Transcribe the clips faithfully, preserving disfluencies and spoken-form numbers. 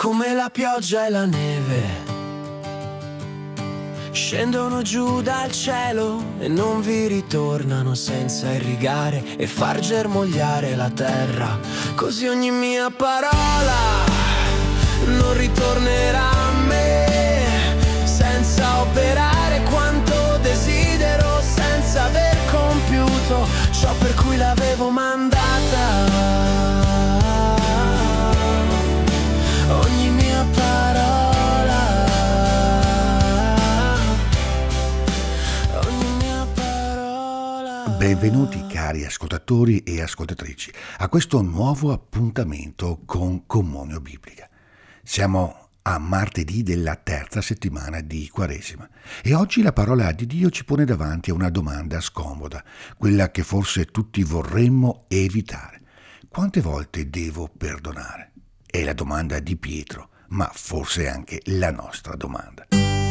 come la pioggia e la neve. Scendono giù dal cielo e non vi ritornano senza irrigare e far germogliare la terra. Così ogni mia parola non ritornerà a me, senza operare quanto desidero, senza aver compiuto ciò per cui l'avevo mandata. Ogni mia parola, ogni mia parola. Benvenuti cari ascoltatori e ascoltatrici a questo nuovo appuntamento con Comunio Biblica. Siamo a martedì della terza settimana di Quaresima e oggi la parola di Dio ci pone davanti a una domanda scomoda, quella che forse tutti vorremmo evitare. Quante volte devo perdonare? È la domanda di Pietro, ma forse anche la nostra domanda.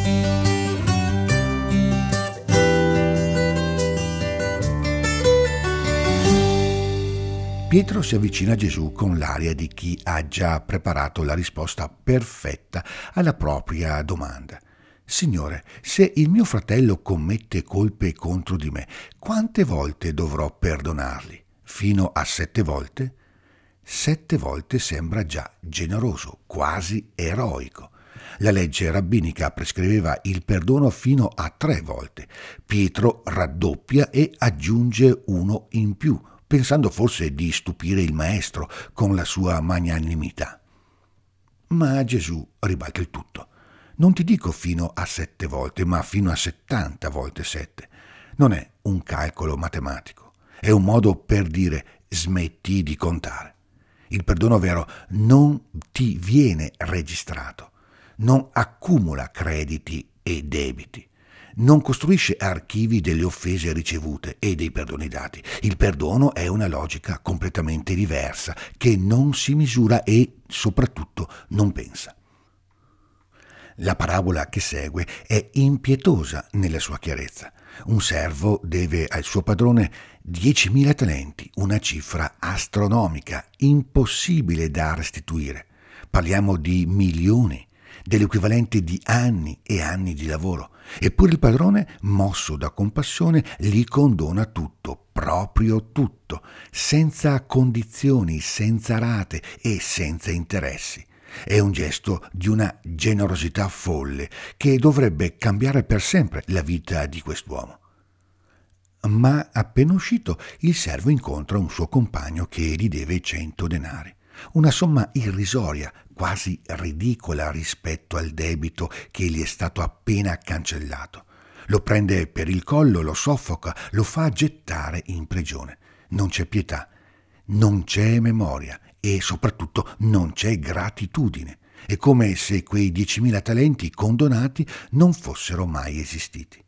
Pietro si avvicina a Gesù con l'aria di chi ha già preparato la risposta perfetta alla propria domanda. Signore, se il mio fratello commette colpe contro di me, quante volte dovrò perdonarli? Fino a sette volte? Sette volte sembra già generoso, quasi eroico. La legge rabbinica prescriveva il perdono fino a tre volte. Pietro raddoppia e aggiunge uno in più, pensando forse di stupire il maestro con la sua magnanimità. Ma Gesù ribalta il tutto. Non ti dico fino a sette volte, ma fino a settanta volte sette. Non è un calcolo matematico, è un modo per dire smetti di contare. Il perdono vero non ti viene registrato, non accumula crediti e debiti, non costruisce archivi delle offese ricevute e dei perdoni dati. Il perdono è una logica completamente diversa, che non si misura e soprattutto non pensa. La parabola che segue è impietosa nella sua chiarezza. Un servo deve al suo padrone diecimila talenti, una cifra astronomica, impossibile da restituire. Parliamo di milioni, dell'equivalente di anni e anni di lavoro. Eppure il padrone, mosso da compassione, gli condona tutto, proprio tutto, senza condizioni, senza rate e senza interessi. È un gesto di una generosità folle che dovrebbe cambiare per sempre la vita di quest'uomo. Ma appena uscito, il servo incontra un suo compagno che gli deve cento denari. Una somma irrisoria, quasi ridicola rispetto al debito che gli è stato appena cancellato. Lo prende per il collo, lo soffoca, lo fa gettare in prigione. Non c'è pietà, non c'è memoria e soprattutto non c'è gratitudine. È come se quei diecimila talenti condonati non fossero mai esistiti.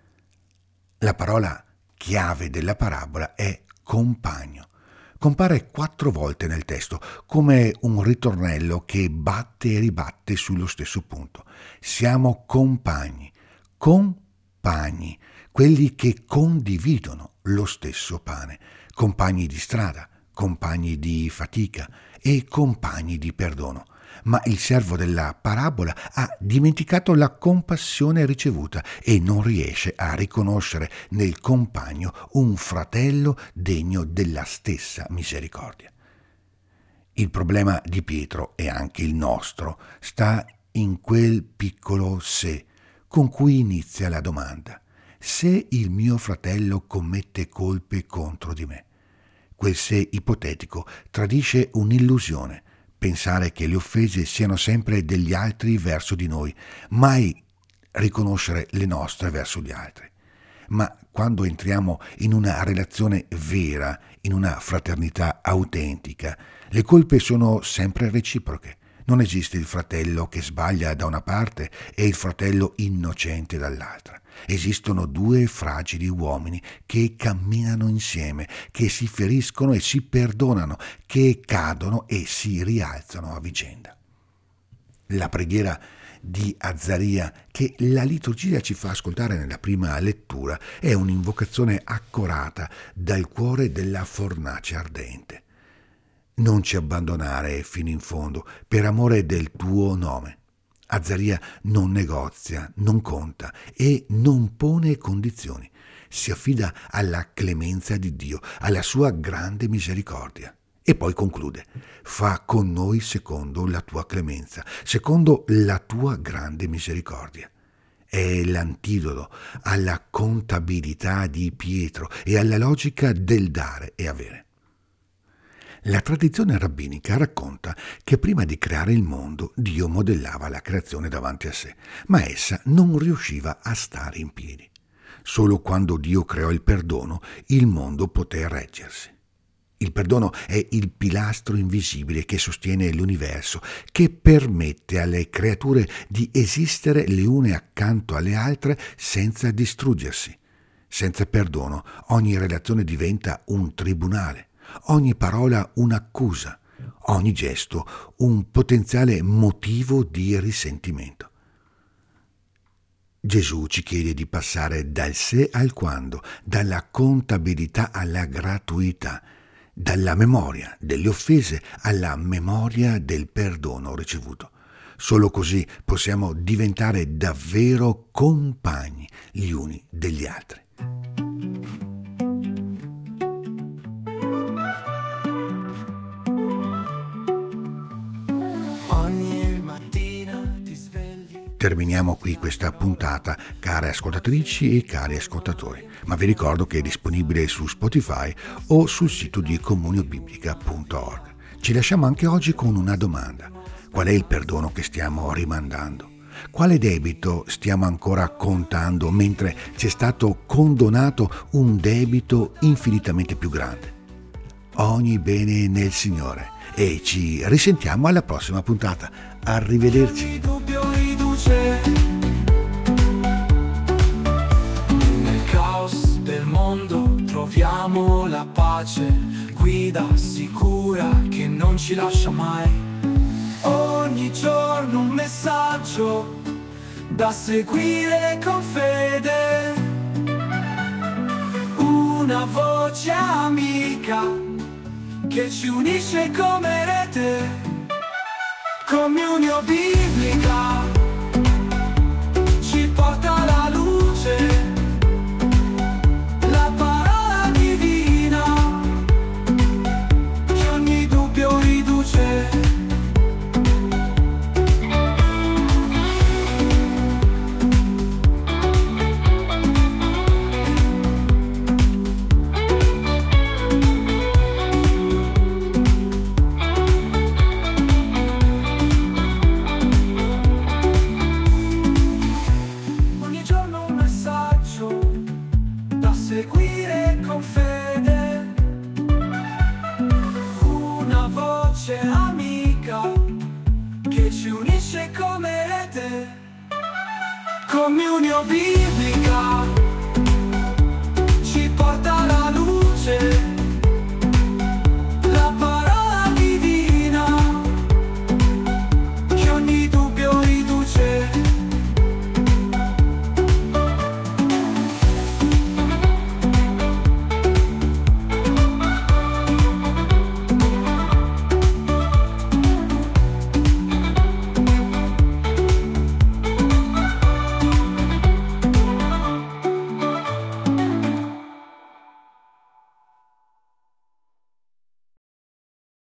La parola chiave della parabola è compagno. Compare quattro volte nel testo, come un ritornello che batte e ribatte sullo stesso punto. Siamo compagni, compagni, quelli che condividono lo stesso pane, compagni di strada, compagni di fatica e compagni di perdono. Ma il servo della parabola ha dimenticato la compassione ricevuta e non riesce a riconoscere nel compagno un fratello degno della stessa misericordia. Il problema di Pietro e anche il nostro sta in quel piccolo se con cui inizia la domanda. Se il mio fratello commette colpe contro di me. Quel se ipotetico tradisce un'illusione, pensare che le offese siano sempre degli altri verso di noi, mai riconoscere le nostre verso gli altri. Ma quando entriamo in una relazione vera, in una fraternità autentica, le colpe sono sempre reciproche. Non esiste il fratello che sbaglia da una parte e il fratello innocente dall'altra. Esistono due fragili uomini che camminano insieme, che si feriscono e si perdonano, che cadono e si rialzano a vicenda. La preghiera di Azzaria, che la liturgia ci fa ascoltare nella prima lettura, è un'invocazione accorata dal cuore della fornace ardente. Non ci abbandonare fino in fondo, per amore del tuo nome. Azzaria non negozia, non conta e non pone condizioni. Si affida alla clemenza di Dio, alla sua grande misericordia. E poi conclude: fa con noi secondo la tua clemenza, secondo la tua grande misericordia. È l'antidoto alla contabilità di Pietro e alla logica del dare e avere. La tradizione rabbinica racconta che prima di creare il mondo Dio modellava la creazione davanti a sé, ma essa non riusciva a stare in piedi. Solo quando Dio creò il perdono, il mondo poté reggersi. Il perdono è il pilastro invisibile che sostiene l'universo, che permette alle creature di esistere le une accanto alle altre senza distruggersi. Senza perdono, ogni relazione diventa un tribunale, ogni parola un'accusa, ogni gesto un potenziale motivo di risentimento. Gesù ci chiede di passare dal sé al quando, dalla contabilità alla gratuità, dalla memoria delle offese alla memoria del perdono ricevuto. Solo così possiamo diventare davvero compagni gli uni degli altri. Terminiamo qui questa puntata, care ascoltatrici e cari ascoltatori, ma vi ricordo che è disponibile su Spotify o sul sito di comuniobiblica punto org. Ci lasciamo anche oggi con una domanda: qual è il perdono che stiamo rimandando? Quale debito stiamo ancora contando mentre ci è stato condonato un debito infinitamente più grande? Ogni bene nel Signore e ci risentiamo alla prossima puntata. Arrivederci. Nel caos del mondo troviamo la pace, guida sicura che non ci lascia mai. Ogni giorno un messaggio da seguire con fede, una voce amica che ci unisce come rete. Comunio biblica ci porta alla luce, la parola divina che ogni dubbio riduce. Seguire con fede, una voce amica che ci unisce come rete. Comunio biblica.